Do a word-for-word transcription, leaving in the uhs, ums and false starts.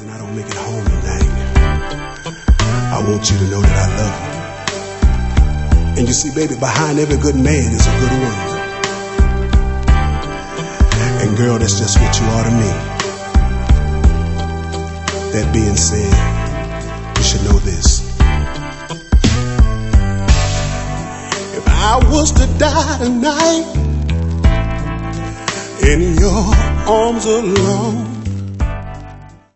reason I don't make it home tonight, I want you to know that I love you. And you see, baby, behind every good man is a good woman. And girl, that's just what you are to me. That being said, you should know this. If I was to die tonight in your arms alone,